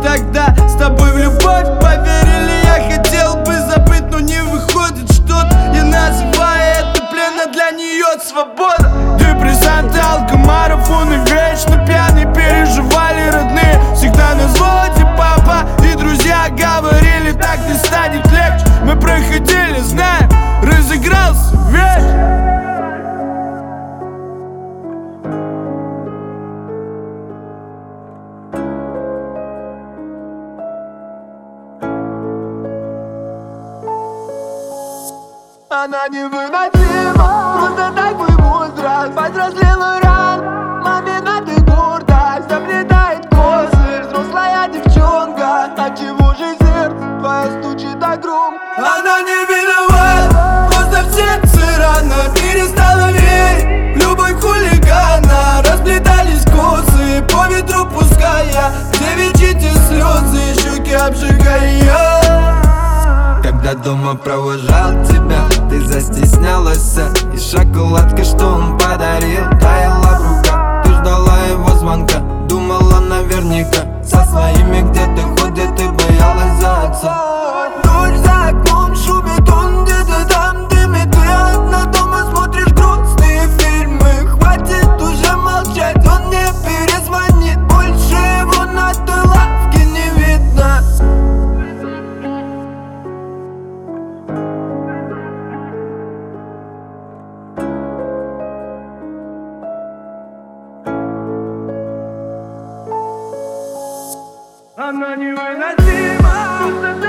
тогда с тобой в любовь поверили. Я хотел бы забыть, но не выходит что-то. Я называю это плен, а для нее свобода. Депрессанты, алкомарафоны, вечно пьяные, переживали родные. Всегда на взводе папа и друзья говорили, так не станет легче. Мы проходили, знаем, разыгрался вечер. Она невыносима, просто такой возраст. Повзрослела рано, мамина ты гордость. Заплетает косы, взрослая девчонка. Отчего же сердце твое стучит так громко? Она не виновата, просто в сердце рано. Перестала верить в любовь хулигана. Расплетались косы, по ветру пуская девичьи слезы, щеки обжигая. Когда дома провожал тебя, ты застеснялась. И шоколадка, что он подарил, таяла в руках. Ты ждала его звонка, думала наверняка. Со своими где-то ходит и боялась за отца. Дождь за окном шумит, он где-то там дымит. Ты одна дома смотришь грустные фильмы. Хватит уже молчать, он не перезвонит. Больше его на той лавке не видно. Она невыносима,